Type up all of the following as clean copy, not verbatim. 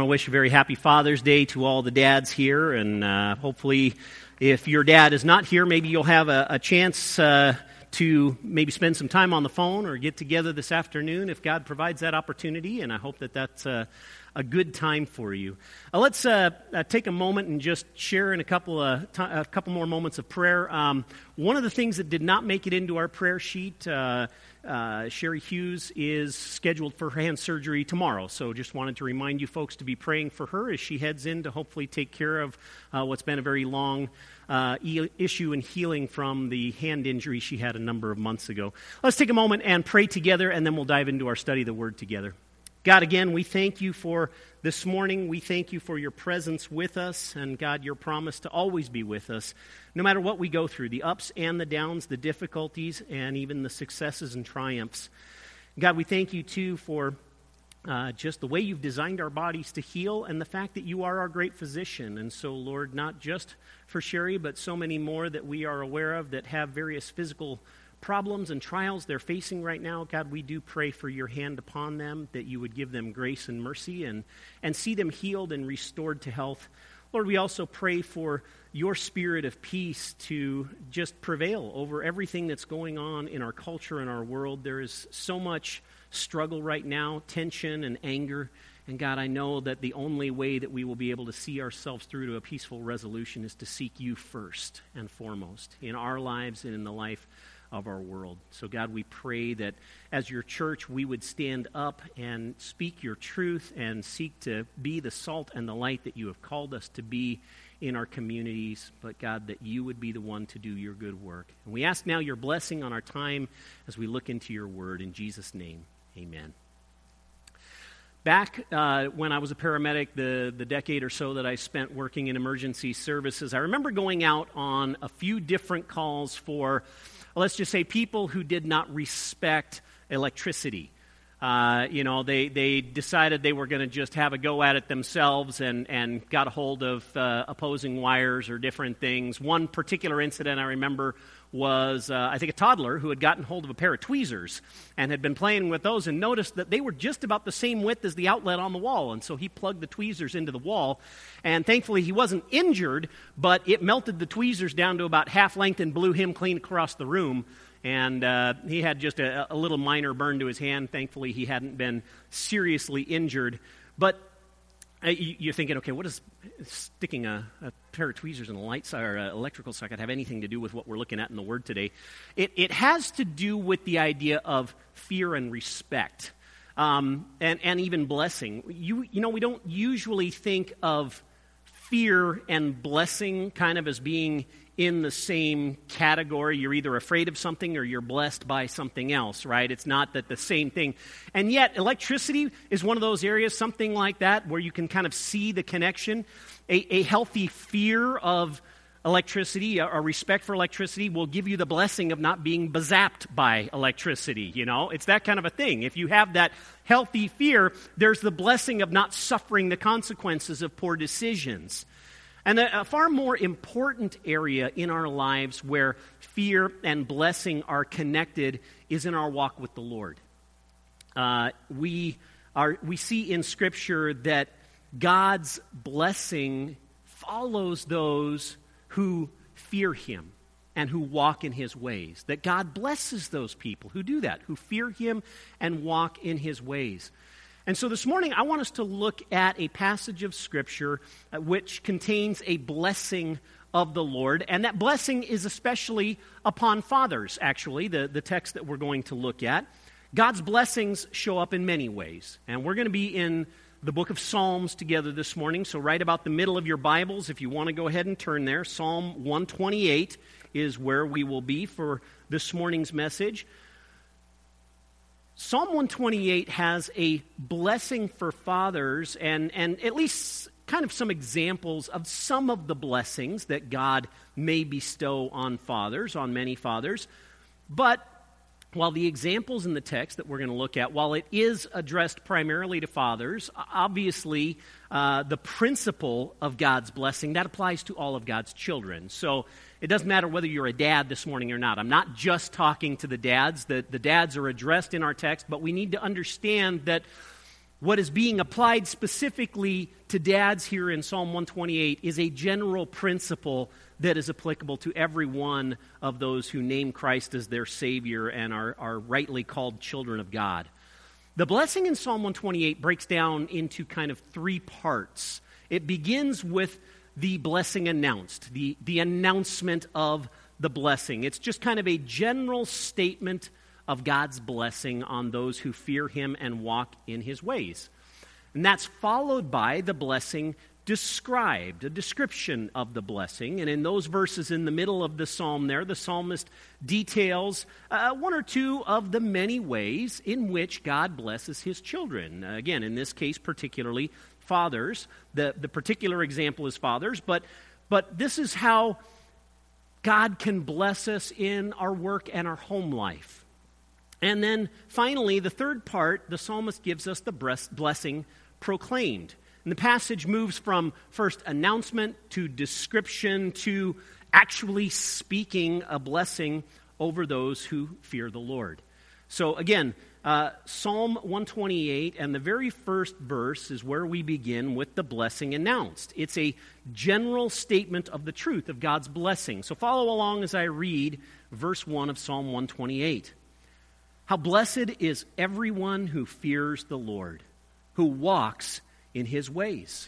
I wish a very happy Father's Day to all the dads here, and hopefully if your dad is not here, maybe you'll have a chance to maybe spend some time on the phone or get together this afternoon if God provides that opportunity, and I hope that that's a good time for you. Let's take a moment and just share in a couple more moments of prayer. One of the things that did not make it into our prayer sheet, Sherry Hughes is scheduled for hand surgery tomorrow, so just wanted to remind you folks to be praying for her as she heads in to hopefully take care of what's been a very long issue in healing from the hand injury she had a number of months ago. Let's take a moment and pray together, and then we'll dive into our study of the Word together. God, again, we thank you for this morning. We thank you for your presence with us, and God, your promise to always be with us, no matter what we go through, the ups and the downs, the difficulties, and even the successes and triumphs. God, we thank you, too, for just the way you've designed our bodies to heal and the fact that you are our great physician. And so, Lord, not just for Sherry, but so many more that we are aware of that have various physical problems and trials they're facing right now. God, we do pray for your hand upon them, that you would give them grace and mercy and see them healed and restored to health. Lord, we also pray for your spirit of peace to just prevail over everything that's going on in our culture and our world. There is so much struggle right now, tension and anger. And God, I know that the only way that we will be able to see ourselves through to a peaceful resolution is to seek you first and foremost in our lives and in the life of our world. So God, we pray that as your church, we would stand up and speak your truth and seek to be the salt and the light that you have called us to be in our communities. But God, that you would be the one to do your good work. And we ask now your blessing on our time as we look into your word. In Jesus' name, amen. Back when I was a paramedic, the decade or so that I spent working in emergency services, I remember going out on a few different calls for, let's just say, people who did not respect electricity. They decided they were going to just have a go at it themselves and got a hold of opposing wires or different things. One particular incident I remember was, I think, a toddler who had gotten hold of a pair of tweezers and had been playing with those and noticed that they were just about the same width as the outlet on the wall. And so he plugged the tweezers into the wall. And thankfully, he wasn't injured, but it melted the tweezers down to about half length and blew him clean across the room. And he had just a little minor burn to his hand. Thankfully, he hadn't been seriously injured. But you're thinking, okay, what does sticking a pair of tweezers in a light or an electrical socket have anything to do with what we're looking at in the Word today? It has to do with the idea of fear and respect, and even blessing. We don't usually think of fear and blessing kind of as being in the same category. You're either afraid of something or you're blessed by something else, right? It's not that the same thing. And yet, electricity is one of those areas, something like that, where you can kind of see the connection. A healthy fear of electricity, a respect for electricity, will give you the blessing of not being bezapped by electricity, It's that kind of a thing. If you have that healthy fear, there's the blessing of not suffering the consequences of poor decisions. And a far more important area in our lives where fear and blessing are connected is in our walk with the Lord. We see in Scripture that God's blessing follows those who fear Him and who walk in His ways. That God blesses those people who do that, who fear Him and walk in His ways. And so this morning, I want us to look at a passage of Scripture which contains a blessing of the Lord. And that blessing is especially upon fathers, actually, the text that we're going to look at. God's blessings show up in many ways. And we're going to be in the book of Psalms together this morning. So right about the middle of your Bibles, if you want to go ahead and turn there, Psalm 128 is where we will be for this morning's message. Psalm 128 has a blessing for fathers and at least kind of some examples of some of the blessings that God may bestow on fathers, on many fathers. But while the examples in the text that we're going to look at, while it is addressed primarily to fathers, obviously the principle of God's blessing, that applies to all of God's children. So it doesn't matter whether you're a dad this morning or not. I'm not just talking to the dads. The dads are addressed in our text, but we need to understand that what is being applied specifically to dads here in Psalm 128 is a general principle that is applicable to every one of those who name Christ as their Savior and are rightly called children of God. The blessing in Psalm 128 breaks down into kind of three parts. It begins with the blessing announced, the announcement of the blessing. It's just kind of a general statement of God's blessing on those who fear Him and walk in His ways. And that's followed by the blessing described, a description of the blessing. And in those verses in the middle of the psalm there, the psalmist details one or two of the many ways in which God blesses His children. Again, in this case, particularly fathers. The particular example is fathers, but this is how God can bless us in our work and our home life. And then finally, the third part, the psalmist gives us the blessing proclaimed. And the passage moves from first announcement to description to actually speaking a blessing over those who fear the Lord. So again, Psalm 128 and the very first verse is where we begin with the blessing announced. It's a general statement of the truth of God's blessing. So follow along as I read verse 1 of Psalm 128. How blessed is everyone who fears the Lord, who walks in His ways.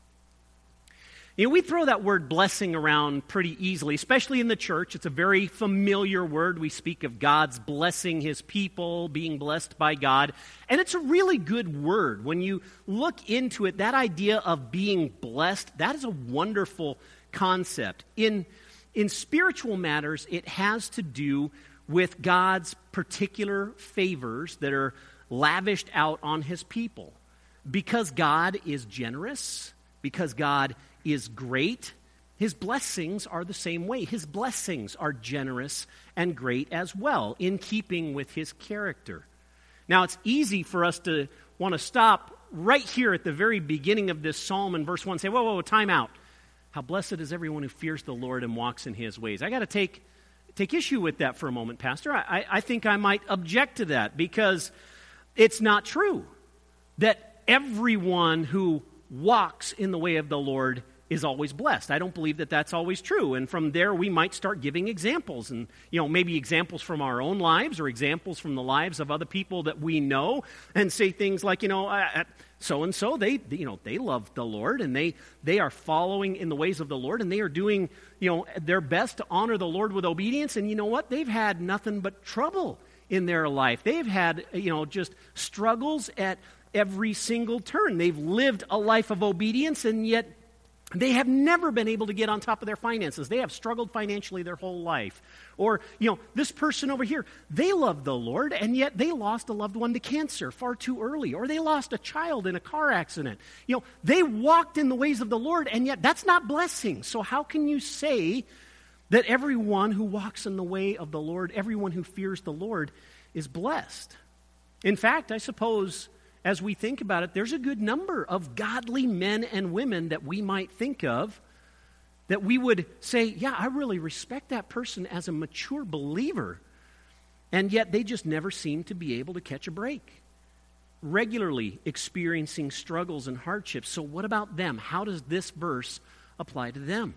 You know, we throw that word blessing around pretty easily, especially in the church. It's a very familiar word. We speak of God's blessing His people, being blessed by God. And it's a really good word. When you look into it, that idea of being blessed, that is a wonderful concept. In spiritual matters, it has to do with God's particular favors that are lavished out on His people. Because God is generous, because God is great, His blessings are the same way. His blessings are generous and great as well, in keeping with His character. Now, it's easy for us to want to stop right here at the very beginning of this psalm in verse 1 and say, whoa, time out. How blessed is everyone who fears the Lord and walks in His ways. I got to take issue with that for a moment, Pastor. I think I might object to that because it's not true that everyone who walks in the way of the Lord is always blessed. I don't believe that that's always true. And from there, we might start giving examples. And, maybe examples from our own lives or examples from the lives of other people that we know and say things like, so-and-so, they love the Lord and they are following in the ways of the Lord and they are doing, their best to honor the Lord with obedience. And you know what? They've had nothing but trouble in their life. They've had, just struggles at every single turn. They've lived a life of obedience, and yet they have never been able to get on top of their finances. They have struggled financially their whole life. Or, this person over here, they love the Lord, and yet they lost a loved one to cancer far too early. Or they lost a child in a car accident. They walked in the ways of the Lord, and yet that's not blessing. So how can you say that everyone who walks in the way of the Lord, everyone who fears the Lord, is blessed? In fact, I suppose, as we think about it, there's a good number of godly men and women that we might think of that we would say, yeah, I really respect that person as a mature believer, and yet they just never seem to be able to catch a break, regularly experiencing struggles and hardships. So what about them? How does this verse apply to them?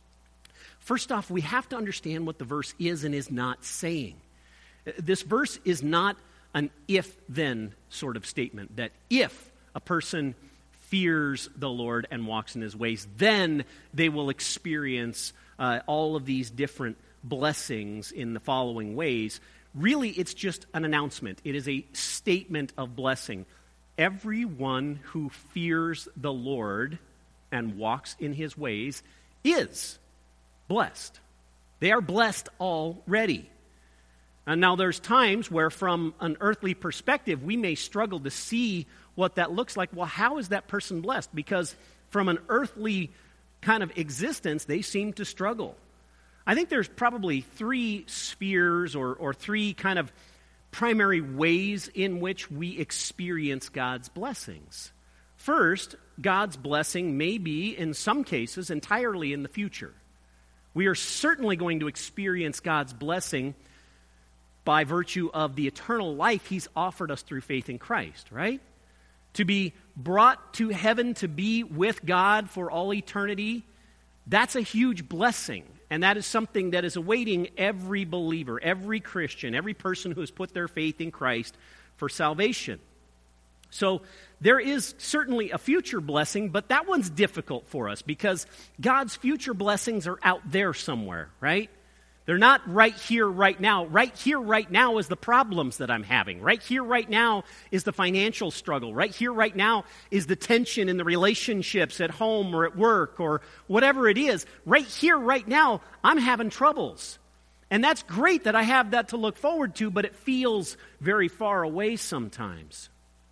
First off, we have to understand what the verse is and is not saying. This verse is not an if-then sort of statement, that if a person fears the Lord and walks in His ways, then they will experience all of these different blessings in the following ways. Really, it's just an announcement. It is a statement of blessing. Everyone who fears the Lord and walks in His ways is blessed. They are blessed already. And now there's times where from an earthly perspective, we may struggle to see what that looks like. Well, how is that person blessed? Because from an earthly kind of existence, they seem to struggle. I think there's probably three spheres or three kind of primary ways in which we experience God's blessings. First, God's blessing may be, in some cases, entirely in the future. We are certainly going to experience God's blessing by virtue of the eternal life He's offered us through faith in Christ, right? to be brought to heaven to be with God for all eternity, that's a huge blessing. And that is something that is awaiting every believer, every Christian, every person who has put their faith in Christ for salvation. So there is certainly a future blessing, but that one's difficult for us because God's future blessings are out there somewhere, right? They're not right here, right now. Right here, right now is the problems that I'm having. Right here, right now is the financial struggle. Right here, right now is the tension in the relationships at home or at work or whatever it is. Right here, right now, I'm having troubles. And that's great that I have that to look forward to, but it feels very far away sometimes.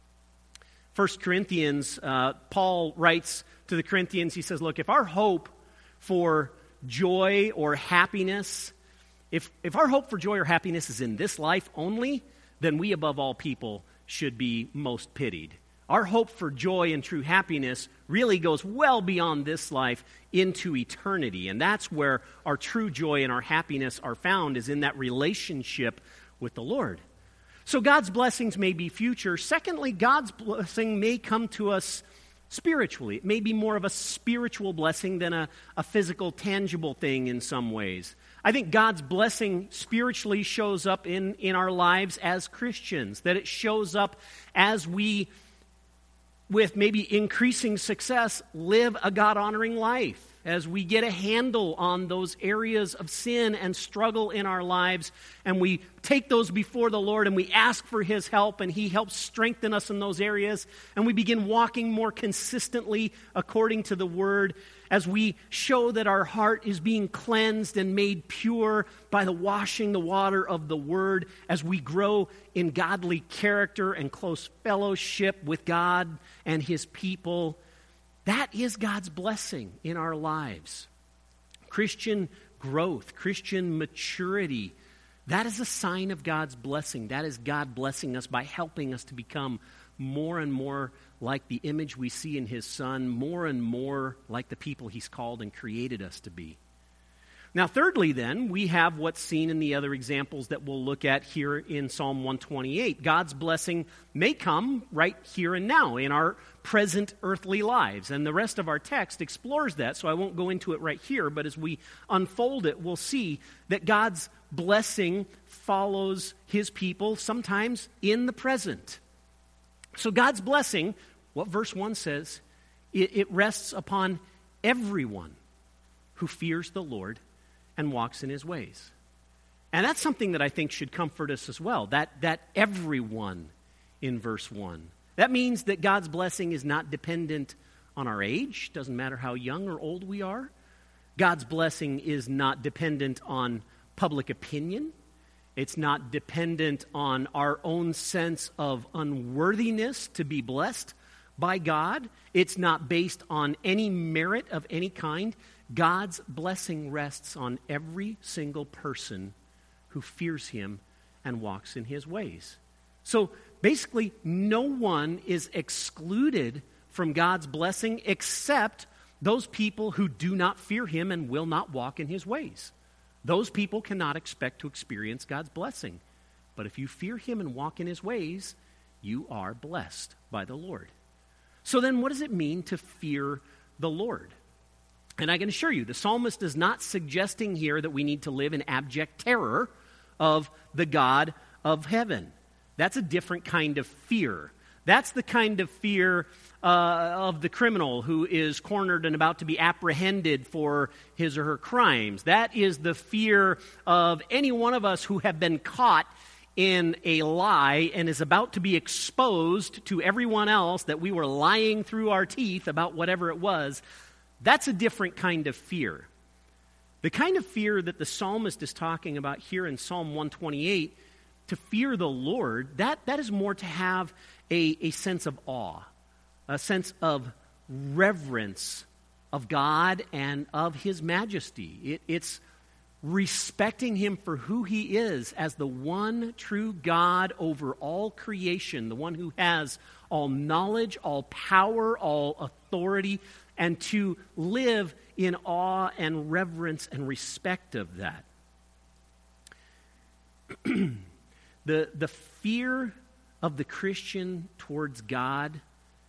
1 Corinthians, Paul writes to the Corinthians, he says, look, if our hope for joy or happiness, if our hope for joy or happiness is in this life only, then we above all people should be most pitied. Our hope for joy and true happiness really goes well beyond this life into eternity. And that's where our true joy and our happiness are found, is in that relationship with the Lord. So God's blessings may be future. Secondly, God's blessing may come to us spiritually. It may be more of a spiritual blessing than a physical, tangible thing in some ways. I think God's blessing spiritually shows up in our lives as Christians, that it shows up as we, with maybe increasing success, live a God-honoring life, as we get a handle on those areas of sin and struggle in our lives, and we take those before the Lord and we ask for His help, and He helps strengthen us in those areas, and we begin walking more consistently according to the Word, as we show that our heart is being cleansed and made pure by the washing the water of the Word, as we grow in godly character and close fellowship with God and His people. That is God's blessing in our lives. Christian growth, Christian maturity, that is a sign of God's blessing. That is God blessing us by helping us to become more and more like the image we see in His Son, more and more like the people He's called and created us to be. Now, thirdly, then, we have what's seen in the other examples that we'll look at here in Psalm 128. God's blessing may come right here and now in our present earthly lives. And the rest of our text explores that, so I won't go into it right here, but as we unfold it, we'll see that God's blessing follows His people sometimes in the present. So God's blessing, what verse 1 says, it rests upon everyone who fears the Lord and walks in His ways. And that's something that I think should comfort us as well, that everyone in verse 1. That means that God's blessing is not dependent on our age. Doesn't matter how young or old we are. God's blessing is not dependent on public opinion. It's not dependent on our own sense of unworthiness to be blessed by God. It's not based on any merit of any kind. God's blessing rests on every single person who fears Him and walks in His ways. So basically, no one is excluded from God's blessing except those people who do not fear Him and will not walk in His ways. Those people cannot expect to experience God's blessing. But if you fear Him and walk in His ways, you are blessed by the Lord. So then what does it mean to fear the Lord? And I can assure you, the psalmist is not suggesting here that we need to live in abject terror of the God of heaven. That's a different kind of fear. That's the kind of fear of the criminal who is cornered and about to be apprehended for his or her crimes. That is the fear of any one of us who have been caught in a lie and is about to be exposed to everyone else that we were lying through our teeth about whatever it was. That's a different kind of fear. The kind of fear that the psalmist is talking about here in Psalm 128, to fear the Lord, that is more to have a sense of awe, a sense of reverence of God and of His majesty. It's respecting Him for who He is as the one true God over all creation, the one who has all knowledge, all power, all authority, and to live in awe and reverence and respect of that. The fear of the Christian towards God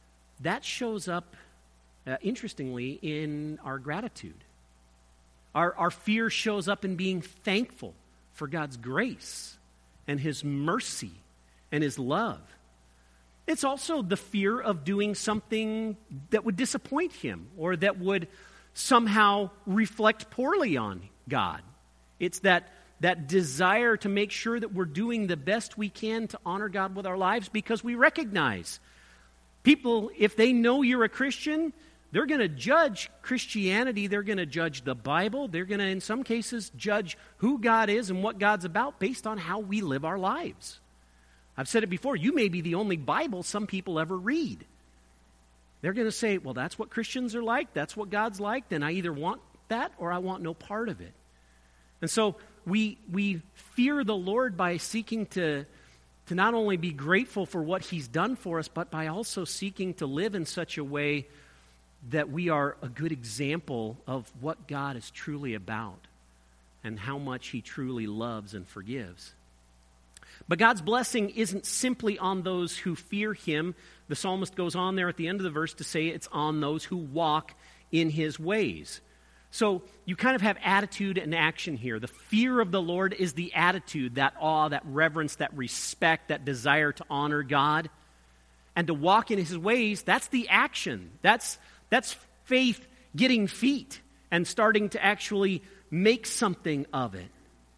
that shows up, interestingly, in our gratitude. Our fear shows up in being thankful for God's grace and His mercy and His love. It's also the fear of doing something that would disappoint Him or that would somehow reflect poorly on God. It's that desire to make sure that we're doing the best we can to honor God with our lives, because we recognize people, if they know you're a Christian, they're going to judge Christianity, they're going to judge the Bible, they're going to, in some cases, judge who God is and what God's about based on how we live our lives. I've said it before, you may be the only Bible some people ever read. They're going to say, well, that's what Christians are like, that's what God's like, then I either want that or I want no part of it. And so we fear the Lord by seeking to not only be grateful for what He's done for us, but by also seeking to live in such a way that we are a good example of what God is truly about and how much He truly loves and forgives. But God's blessing isn't simply on those who fear Him. The psalmist goes on there at the end of the verse to say it's on those who walk in His ways. So you kind of have attitude and action here. The fear of the Lord is the attitude, that awe, that reverence, that respect, that desire to honor God. And to walk in His ways, that's the action. That's faith getting feet and starting to actually make something of it.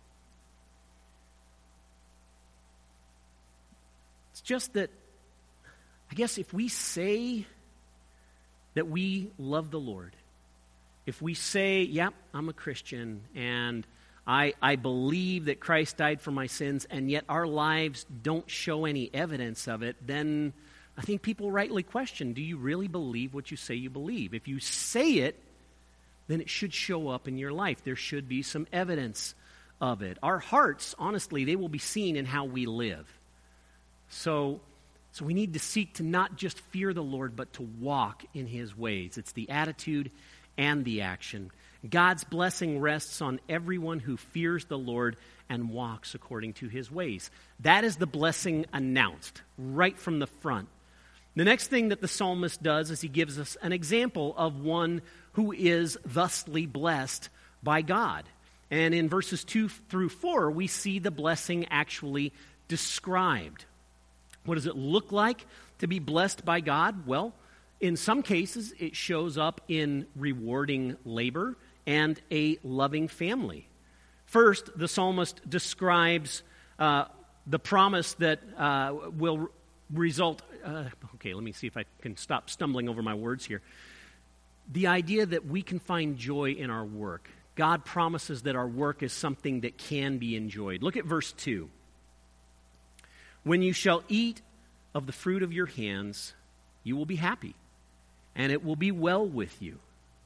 It's just that, I guess if we say that we love the Lord, if we say, yep, I'm a Christian, and I believe that Christ died for my sins, and yet our lives don't show any evidence of it, then I think people rightly question, do you really believe what you say you believe? If you say it, then it should show up in your life. There should be some evidence of it. Our hearts, honestly, they will be seen in how we live. So we need to seek to not just fear the Lord, but to walk in His ways. It's the attitude and the action. God's blessing rests on everyone who fears the Lord and walks according to His ways. That is the blessing announced right from the front. The next thing that the psalmist does is he gives us an example of one who is thusly blessed by God. And in verses 2 through 4, we see the blessing actually described. What does it look like to be blessed by God? Well, in some cases, it shows up in rewarding labor and a loving family. First, the psalmist describes the promise that will result... let me see if I can stop stumbling over my words here. The idea that we can find joy in our work. God promises that our work is something that can be enjoyed. Look at verse 2. When you shall eat of the fruit of your hands, you will be happy, and it will be well with you.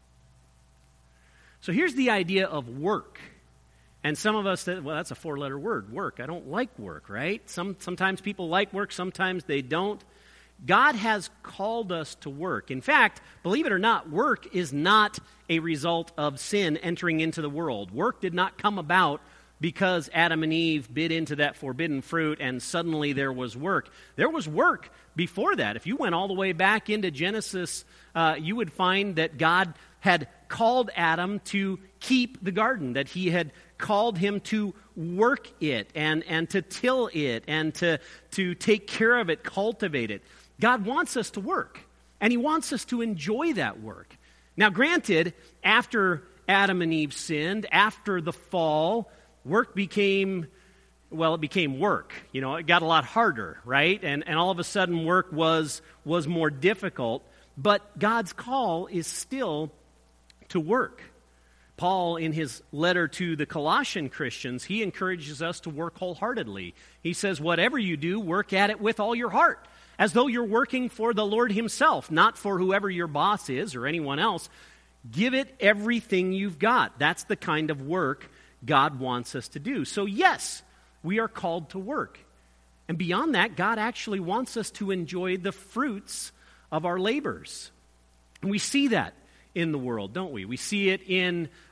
So here's the idea of work. And some of us say, well, that's a 4-letter word, work. I don't like work, right? Sometimes people like work, sometimes they don't. God has called us to work. In fact, believe it or not, work is not a result of sin entering into the world. Work did not come about because Adam and Eve bit into that forbidden fruit and suddenly there was work. There was work before that. If you went all the way back into Genesis, you would find that God had called Adam to keep the garden, that He had called him to work it and to till it and to take care of it, cultivate it. God wants us to work, and He wants us to enjoy that work. Now, granted, after Adam and Eve sinned, after the fall, work became work. You know, it got a lot harder, right? And all of a sudden work was more difficult, but God's call is still to work. Paul, in his letter to the Colossian Christians, he encourages us to work wholeheartedly. He says, whatever you do, work at it with all your heart, as though you're working for the Lord Himself, not for whoever your boss is or anyone else. Give it everything you've got. That's the kind of work God wants us to do. So yes, we are called to work. And beyond that, God actually wants us to enjoy the fruits of our labors. And we see that in the world, don't we? We see it in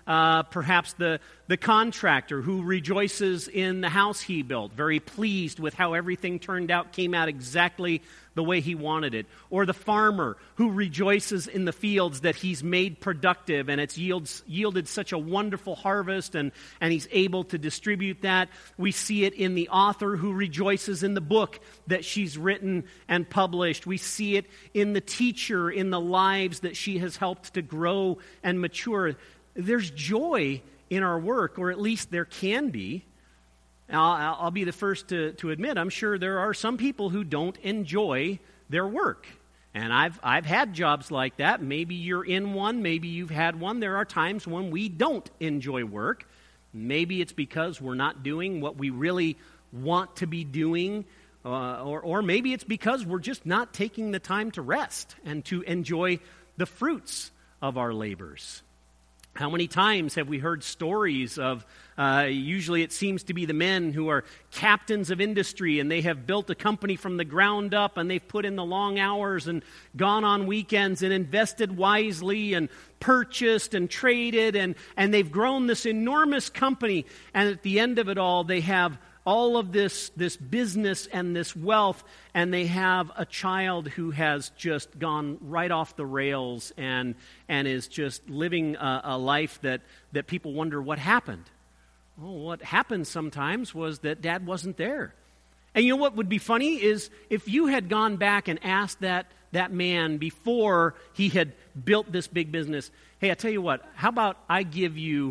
perhaps the contractor who rejoices in the house he built, very pleased with how everything turned out, came out exactly the way he wanted it. Or the farmer who rejoices in the fields that he's made productive and it's yielded such a wonderful harvest and he's able to distribute that. We see it in the author who rejoices in the book that she's written and published. We see it in the teacher, in the lives that she has helped to grow and mature. There's joy in our work, or at least there can be. I'll be the first to admit, I'm sure there are some people who don't enjoy their work. And I've had jobs like that. Maybe you're in one, maybe you've had one. There are times when we don't enjoy work. Maybe it's because we're not doing what we really want to be doing, or maybe it's because we're just not taking the time to rest and to enjoy the fruits of our labors. How many times have we heard stories of, usually it seems to be the men who are captains of industry and they have built a company from the ground up and they've put in the long hours and gone on weekends and invested wisely and purchased and traded and they've grown this enormous company, and at the end of it all they have all of this business and this wealth, and they have a child who has just gone right off the rails and is just living a life that people wonder what happened. Well, what happened sometimes was that dad wasn't there. And you know what would be funny is if you had gone back and asked that man before he had built this big business, hey, I tell you what, how about I give you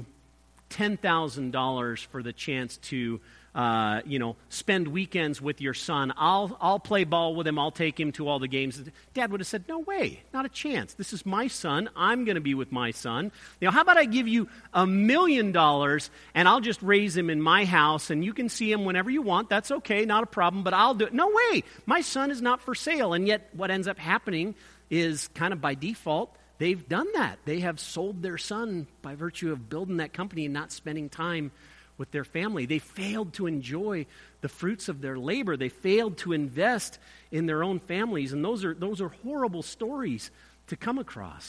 $10,000 for the chance to spend weekends with your son. I'll play ball with him. I'll take him to all the games. Dad would have said, no way, not a chance. This is my son. I'm going to be with my son. How about I give you $1 million and I'll just raise him in my house and you can see him whenever you want. That's okay, not a problem, but I'll do it. No way, my son is not for sale. And yet what ends up happening is kind of by default, they've done that. They have sold their son by virtue of building that company and not spending time with their family. They failed to enjoy the fruits of their labor. They failed to invest in their own families, and those are horrible stories to come across.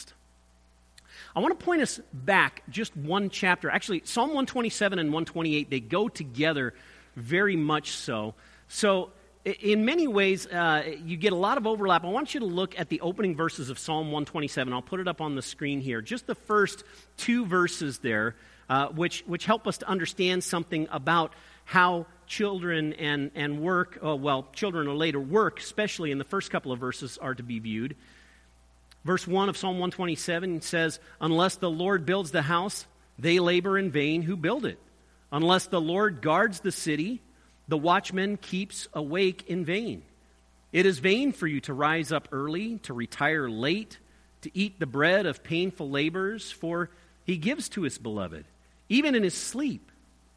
I want to point us back just one chapter. Actually, Psalm 127 and 128, they go together very much so. So in many ways, you get a lot of overlap. I want you to look at the opening verses of Psalm 127. I'll put it up on the screen here. Just the first two verses there, which help us to understand something about how children and work, children or later work, especially in the first couple of verses, are to be viewed. Verse 1 of Psalm 127 says, "Unless the Lord builds the house, they labor in vain who build it. Unless the Lord guards the city, the watchman keeps awake in vain. It is vain for you to rise up early, to retire late, to eat the bread of painful labors, for he gives to his beloved, even in his sleep."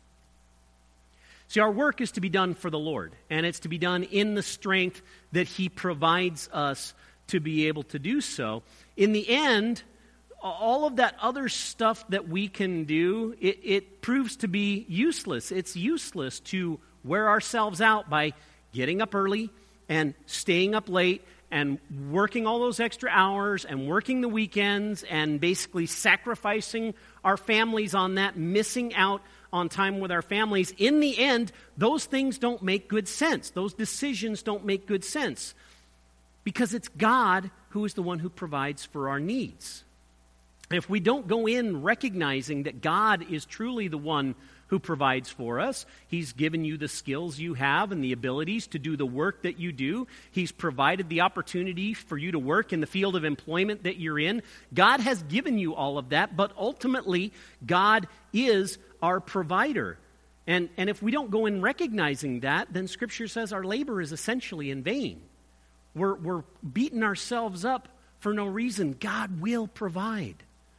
See, our work is to be done for the Lord, and it's to be done in the strength that he provides us to be able to do so. In the end, all of that other stuff that we can do, it proves to be useless. It's useless to wear ourselves out by getting up early and staying up late and working all those extra hours and working the weekends and basically sacrificing our families on that, missing out on time with our families. In the end, those things don't make good sense. Those decisions don't make good sense because it's God who is the one who provides for our needs. If we don't go in recognizing that God is truly the one who provides for us, he's given you the skills you have and the abilities to do the work that you do. He's provided the opportunity for you to work in the field of employment that you're in. God has given you all of that, but ultimately, God is our provider. And if we don't go in recognizing that, then Scripture says our labor is essentially in vain. We're beating ourselves up for no reason. God will provide.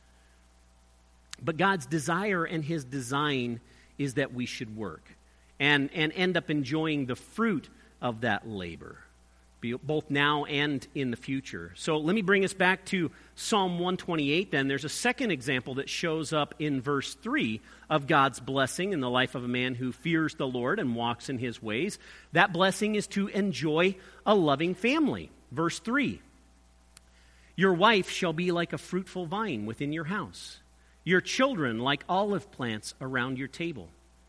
But God's desire and his design is that we should work and end up enjoying the fruit of that labor, both now and in the future. So let me bring us back to Psalm 128 then. There's a second example that shows up in verse 3 of God's blessing in the life of a man who fears the Lord and walks in his ways. That blessing is to enjoy a loving family. Verse 3, "Your wife shall be like a fruitful vine within your house, your children like olive plants around your table.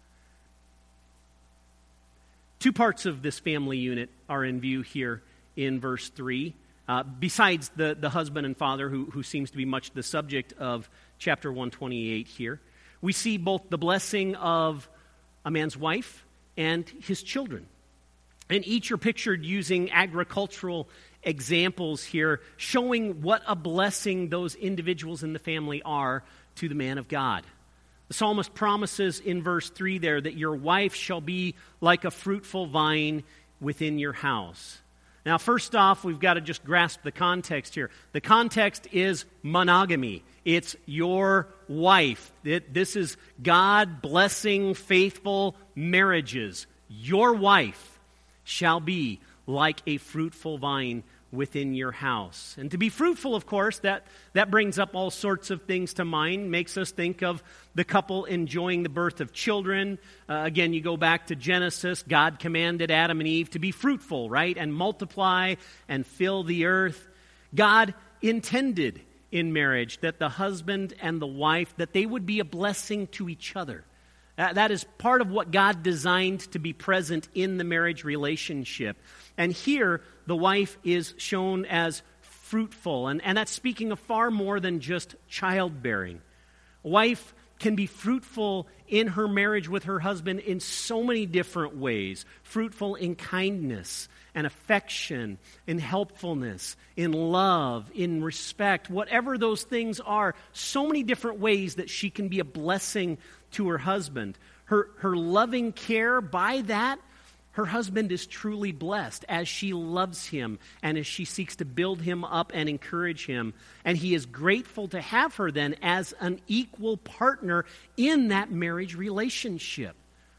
Two parts of this family unit are in view here in verse 3. Besides the husband and father, who seems to be much the subject of chapter 128 here, we see both the blessing of a man's wife and his children. And each are pictured using agricultural examples here, showing what a blessing those individuals in the family are to the man of God. The psalmist promises in verse 3 there that your wife shall be like a fruitful vine within your house. Now, first off, we've got to just grasp the context here. The context is monogamy. It's your wife. This is God blessing faithful marriages. Your wife shall be like a fruitful vine within your house. And to be fruitful, of course, that brings up all sorts of things to mind, makes us think of the couple enjoying the birth of children. Again, you go back to Genesis, God commanded Adam and Eve to be fruitful, right? And multiply and fill the earth. God intended in marriage that the husband and the wife, that they would be a blessing to each other. That is part of what God designed to be present in the marriage relationship. And here, the wife is shown as fruitful. And that's speaking of far more than just childbearing. A wife can be fruitful in her marriage with her husband in so many different ways. Fruitful in kindness and affection, in helpfulness, in love, in respect. Whatever those things are, so many different ways that she can be a blessing to her husband. Her loving care, by that, her husband is truly blessed as she loves him and as she seeks to build him up and encourage him. And he is grateful to have her then as an equal partner in that marriage relationship.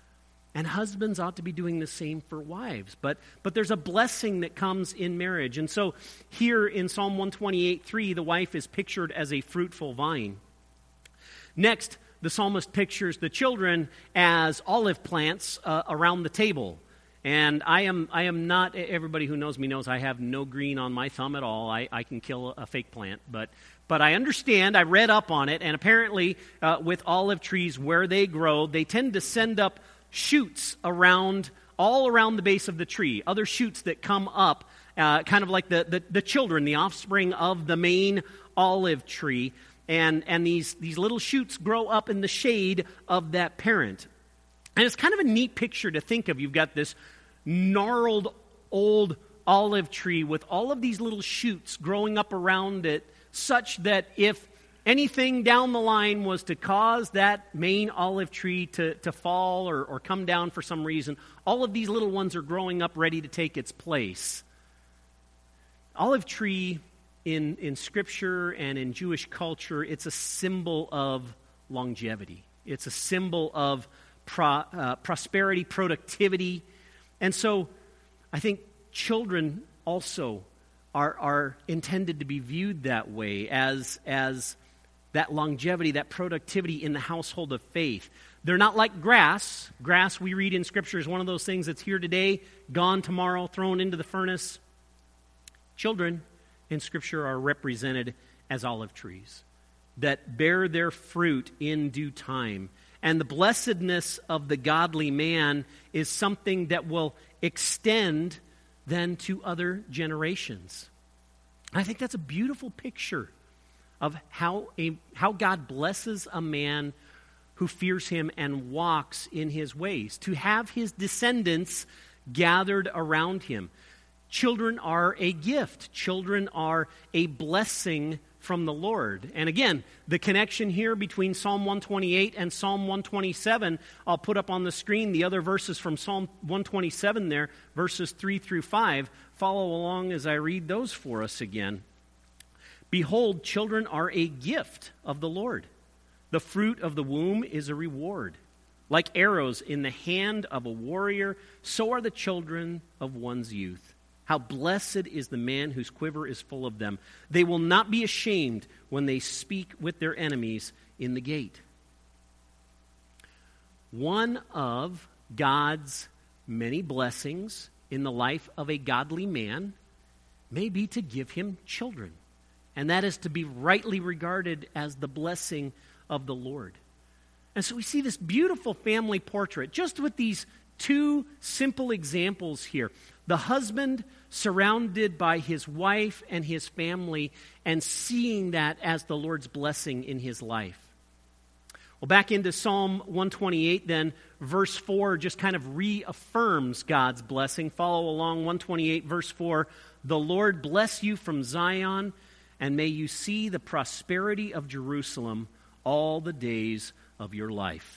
And husbands ought to be doing the same for wives. But there's a blessing that comes in marriage. And so here in Psalm 128:3, the wife is pictured as a fruitful vine. Next, the psalmist pictures the children as olive plants around the table. And I am not, everybody who knows me knows I have no green on my thumb at all. I can kill a fake plant. But I understand, I read up on it, and apparently with olive trees where they grow, they tend to send up shoots all around the base of the tree. Other shoots that come up, kind of like the children, the offspring of the main olive tree. And these little shoots grow up in the shade of that parent. And it's kind of a neat picture to think of. You've got this gnarled old olive tree with all of these little shoots growing up around it, such that if anything down the line was to cause that main olive tree to fall or come down for some reason, all of these little ones are growing up ready to take its place. Olive tree in Scripture and in Jewish culture, it's a symbol of longevity. It's a symbol of prosperity, productivity. And so I think children also are intended to be viewed that way, as that longevity, that productivity in the household of faith. They're not like grass. Grass, we read in Scripture, is one of those things that's here today, gone tomorrow, thrown into the furnace. Children in Scripture are represented as olive trees that bear their fruit in due time. And the blessedness of the godly man is something that will extend then to other generations. I think that's a beautiful picture of how God blesses a man who fears him and walks in his ways, to have his descendants gathered around him. Children are a gift. Children are a blessing from the Lord. And again, the connection here between Psalm 128 and Psalm 127, I'll put up on the screen the other verses from Psalm 127 there, verses 3 through 5. Follow along as I read those for us again. Behold, children are a gift of the Lord. The fruit of the womb is a reward. Like arrows in the hand of a warrior, so are the children of one's youth. How blessed is the man whose quiver is full of them. They will not be ashamed when they speak with their enemies in the gate. One of God's many blessings in the life of a godly man may be to give him children. And that is to be rightly regarded as the blessing of the Lord. And so we see this beautiful family portrait just with these two simple examples here. The husband surrounded by his wife and his family and seeing that as the Lord's blessing in his life. Well, back into Psalm 128 then, verse 4 just kind of reaffirms God's blessing. Follow along, 128 verse 4. The Lord bless you from Zion, and may you see the prosperity of Jerusalem all the days of your life.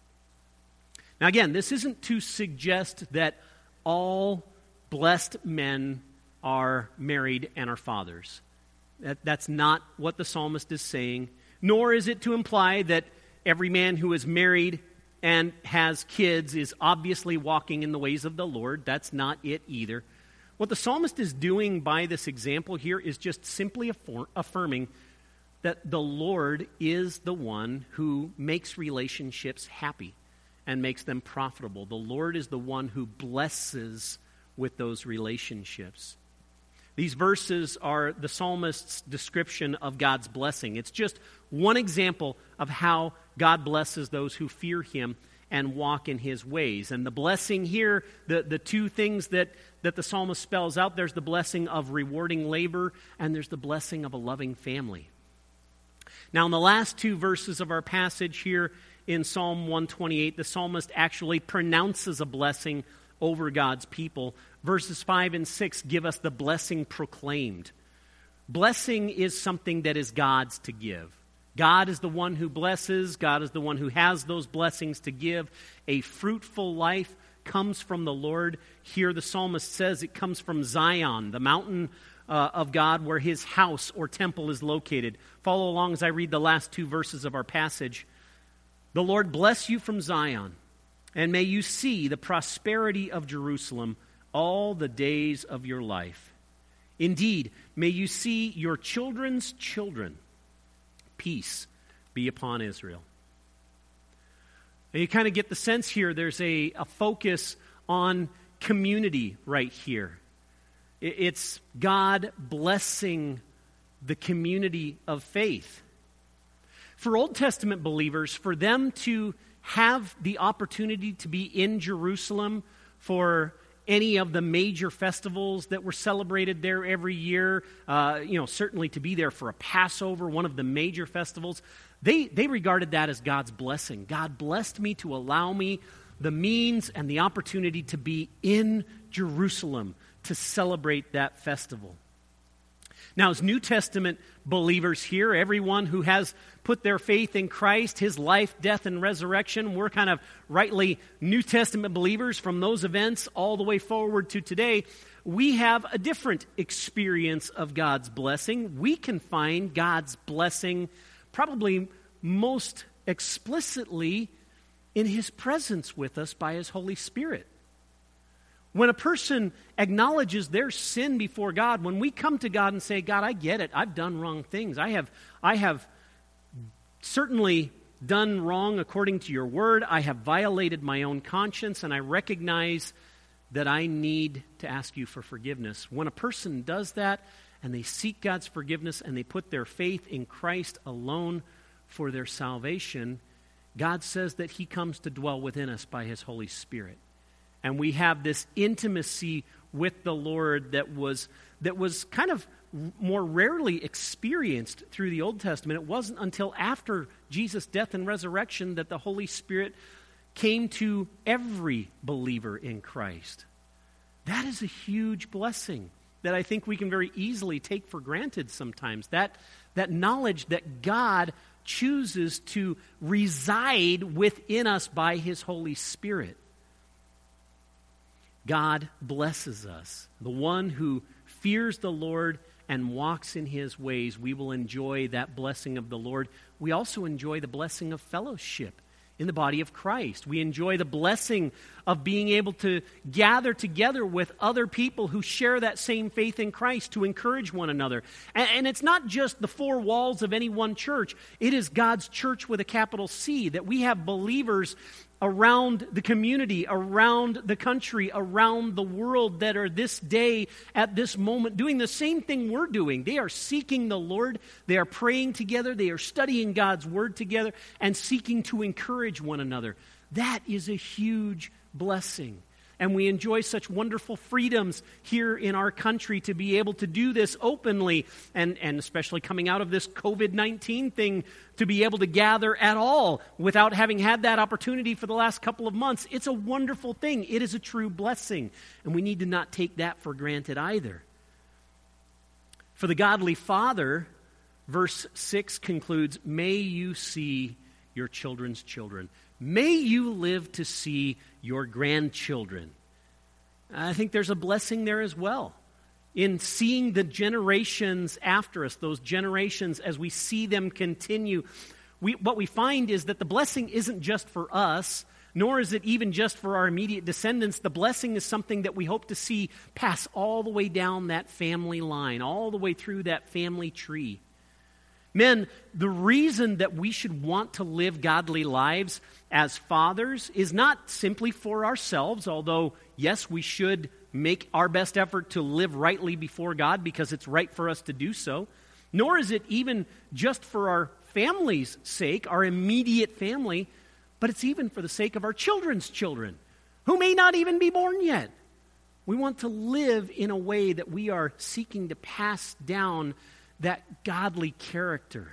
Now again, this isn't to suggest that all blessed men are married and are fathers. That's not what the psalmist is saying, nor is it to imply that every man who is married and has kids is obviously walking in the ways of the Lord. That's not it either. What the psalmist is doing by this example here is just simply affirming that the Lord is the one who makes relationships happy and makes them profitable. The Lord is the one who blesses with those relationships. These verses are the psalmist's description of God's blessing. It's just one example of how God blesses those who fear him and walk in his ways. And the blessing here, the two things that the psalmist spells out, there's the blessing of rewarding labor, and there's the blessing of a loving family. Now, in the last two verses of our passage here in Psalm 128, the psalmist actually pronounces a blessing over God's people. Verses 5 and 6 give us the blessing proclaimed. Blessing is something that is God's to give. God is the one who blesses. God is the one who has those blessings to give. A fruitful life comes from the Lord. Here the psalmist says it comes from Zion, the mountain of God where his house or temple is located. Follow along as I read the last two verses of our passage. The Lord bless you from Zion, and may you see the prosperity of Jerusalem all the days of your life. Indeed, may you see your children's children. Peace be upon Israel. And you kind of get the sense here, there's a focus on community right here. It's God blessing the community of faith. For Old Testament believers, for them to have the opportunity to be in Jerusalem for any of the major festivals that were celebrated there every year, certainly to be there for a Passover, one of the major festivals, they regarded that as God's blessing. God blessed me to allow me the means and the opportunity to be in Jerusalem to celebrate that festival. Now, as New Testament believers here, everyone who has put their faith in Christ, his life, death, and resurrection, we're kind of rightly New Testament believers from those events all the way forward to today. We have a different experience of God's blessing. We can find God's blessing probably most explicitly in his presence with us by his Holy Spirit. When a person acknowledges their sin before God, when we come to God and say, God, I get it. I've done wrong things. I have certainly done wrong according to your word. I have violated my own conscience, and I recognize that I need to ask you for forgiveness. When a person does that, and they seek God's forgiveness, and they put their faith in Christ alone for their salvation, God says that he comes to dwell within us by his Holy Spirit. And we have this intimacy with the Lord that was kind of more rarely experienced through the Old Testament. It wasn't until after Jesus' death and resurrection that the Holy Spirit came to every believer in Christ. That is a huge blessing that I think we can very easily take for granted sometimes. That knowledge that God chooses to reside within us by his Holy Spirit. God blesses us. The one who fears the Lord and walks in his ways, we will enjoy that blessing of the Lord. We also enjoy the blessing of fellowship in the body of Christ. We enjoy the blessing of being able to gather together with other people who share that same faith in Christ to encourage one another. And it's not just the four walls of any one church. It is God's church with a capital C, that we have believers around the community, around the country, around the world that are this day, at this moment, doing the same thing we're doing. They are seeking the Lord. They are praying together. They are studying God's Word together and seeking to encourage one another. That is a huge blessing. And we enjoy such wonderful freedoms here in our country to be able to do this openly, and especially coming out of this COVID-19 thing, to be able to gather at all without having had that opportunity for the last couple of months. It's a wonderful thing. It is a true blessing, and we need to not take that for granted either. For the godly father, verse 6 concludes, "May you see your children's children. May you live to see your grandchildren." I think there's a blessing there as well in seeing the generations after us, those generations as we see them continue. What we find is that the blessing isn't just for us, nor is it even just for our immediate descendants. The blessing is something that we hope to see pass all the way down that family line, all the way through that family tree. Men, the reason that we should want to live godly lives as fathers is not simply for ourselves, although, yes, we should make our best effort to live rightly before God because it's right for us to do so, nor is it even just for our family's sake, our immediate family, but it's even for the sake of our children's children, who may not even be born yet. We want to live in a way that we are seeking to pass down that godly character.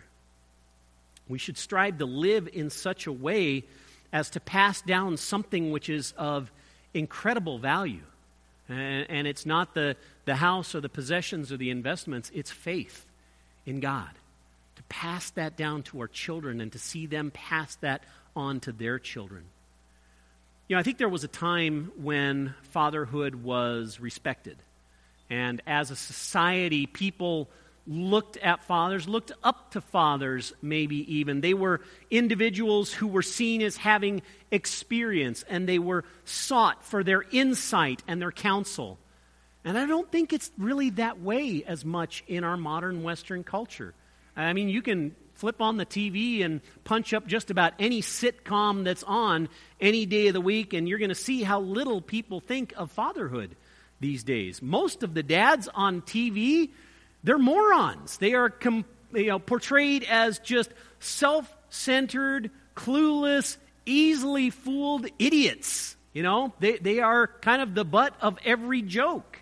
We should strive to live in such a way as to pass down something which is of incredible value. And it's not the house or the possessions or the investments, it's faith in God. To pass that down to our children and to see them pass that on to their children. You know, I think there was a time when fatherhood was respected. And as a society, people looked at fathers, looked up to fathers maybe even. They were individuals who were seen as having experience, and they were sought for their insight and their counsel. And I don't think it's really that way as much in our modern Western culture. I mean, you can flip on the TV and punch up just about any sitcom that's on any day of the week, and you're going to see how little people think of fatherhood these days. Most of the dads on TV, they're morons. They are portrayed as just self-centered, clueless, easily fooled idiots. You know, they are kind of the butt of every joke.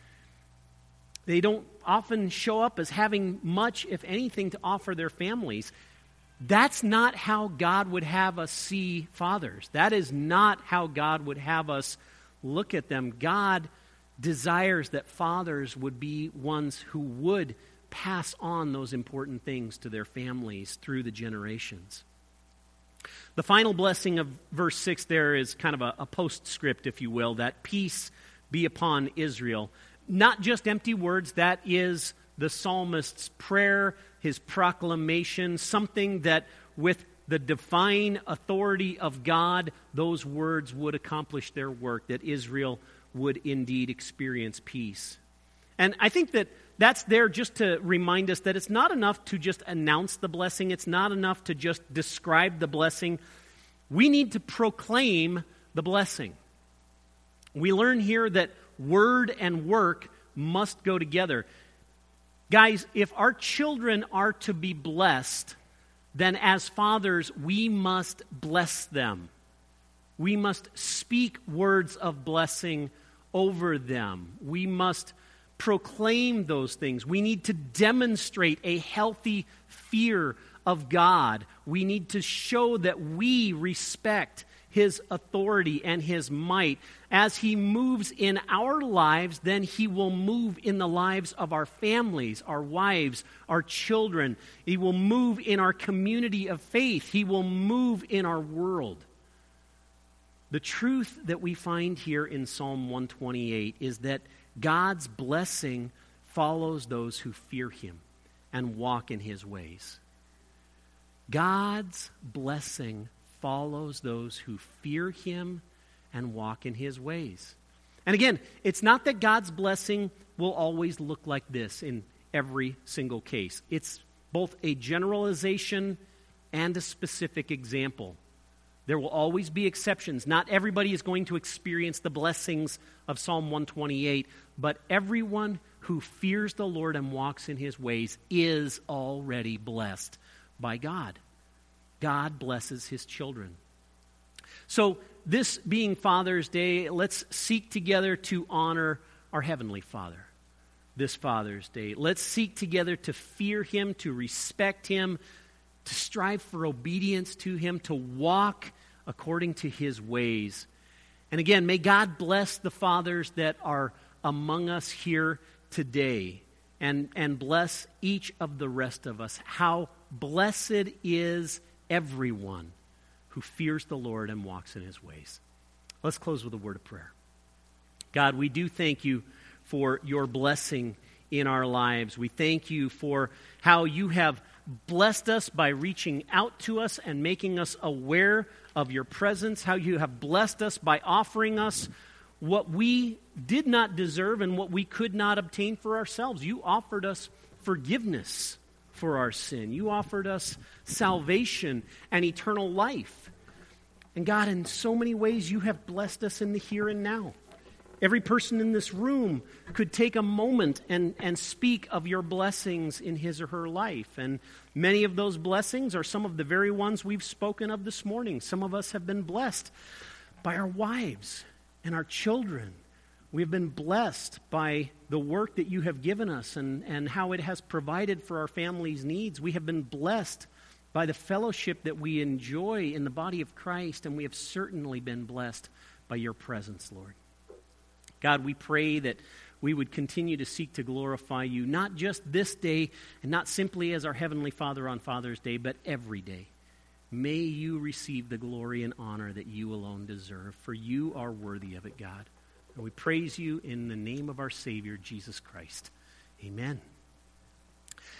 They don't often show up as having much, if anything, to offer their families. That's not how God would have us see fathers. That is not how God would have us look at them. God desires that fathers would be ones who would pass on those important things to their families through the generations. The final blessing of verse 6 there is kind of a postscript, if you will, that peace be upon Israel. Not just empty words, that is the psalmist's prayer, his proclamation, something that with the divine authority of God, those words would accomplish their work, that Israel would indeed experience peace. And I think that that's there just to remind us that it's not enough to just announce the blessing. It's not enough to just describe the blessing. We need to proclaim the blessing. We learn here that word and work must go together. Guys, if our children are to be blessed, then as fathers, we must bless them. We must speak words of blessing over them. We must proclaim those things. We need to demonstrate a healthy fear of God. We need to show that we respect His authority and His might. As He moves in our lives, then He will move in the lives of our families, our wives, our children. He will move in our community of faith. He will move in our world. The truth that we find here in Psalm 128 is that God's blessing follows those who fear Him and walk in His ways. God's blessing follows those who fear Him and walk in His ways. And again, it's not that God's blessing will always look like this in every single case. It's both a generalization and a specific example There will always be exceptions. Not everybody is going to experience the blessings of Psalm 128, but everyone who fears the Lord and walks in his ways is already blessed by God. God blesses his children. So this being Father's Day, let's seek together to honor our Heavenly Father this Father's Day. Let's seek together to fear him, to respect him, to strive for obedience to him, to walk according to his ways. And again, may God bless the fathers that are among us here today, and bless each of the rest of us. How blessed is everyone who fears the Lord and walks in his ways. Let's close with a word of prayer. God, we do thank you for your blessing in our lives. We thank you for how you have blessed us by reaching out to us and making us aware of your presence, how you have blessed us by offering us what we did not deserve and what we could not obtain for ourselves. You offered us forgiveness for our sin. You offered us salvation and eternal life. And God, in so many ways, you have blessed us in the here and now. Every person in this room could take a moment and speak of your blessings in his or her life. And many of those blessings are some of the very ones we've spoken of this morning. Some of us have been blessed by our wives and our children. We've been blessed by the work that you have given us and how it has provided for our family's needs. We have been blessed by the fellowship that we enjoy in the body of Christ, and we have certainly been blessed by your presence, Lord. God, we pray that we would continue to seek to glorify you, not just this day and not simply as our Heavenly Father on Father's Day, but every day. May you receive the glory and honor that you alone deserve, for you are worthy of it, God. And we praise you in the name of our Savior, Jesus Christ. Amen.